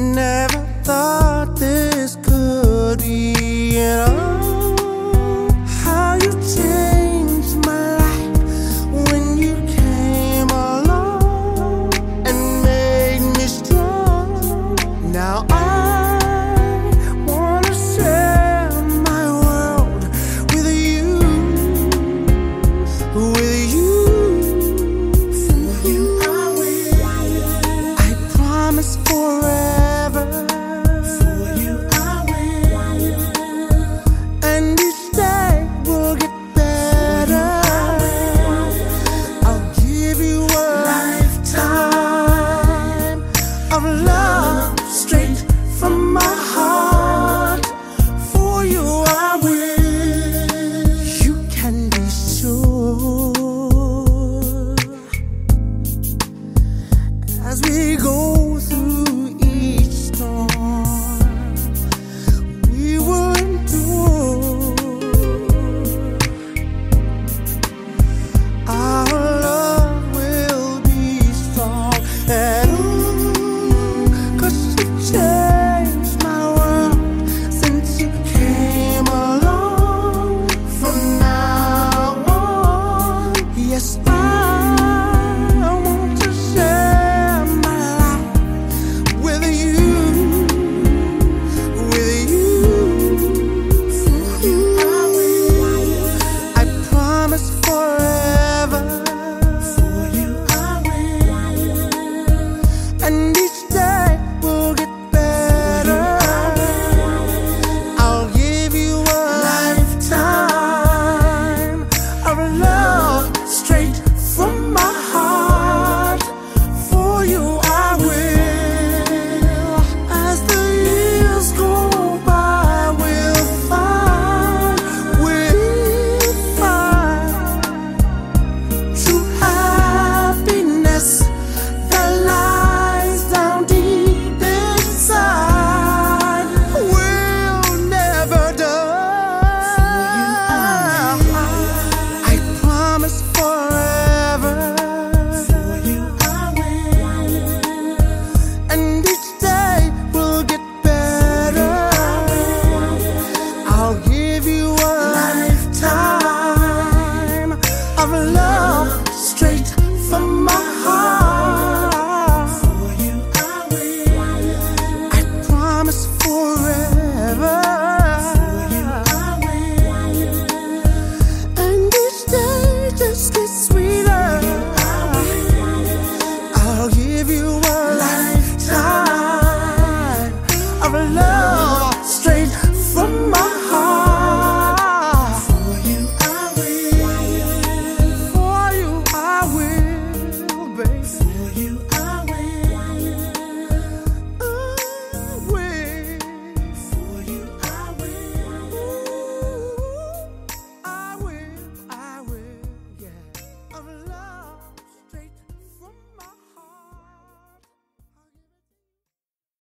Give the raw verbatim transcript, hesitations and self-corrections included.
Never thought this could be at all. How you changed my life when you came along and made me strong. Now I wanna share my world with you, with you. For you I will. I promise forever. For you I will. And each day will get better. I'll give you a lifetime of love straight from my heart.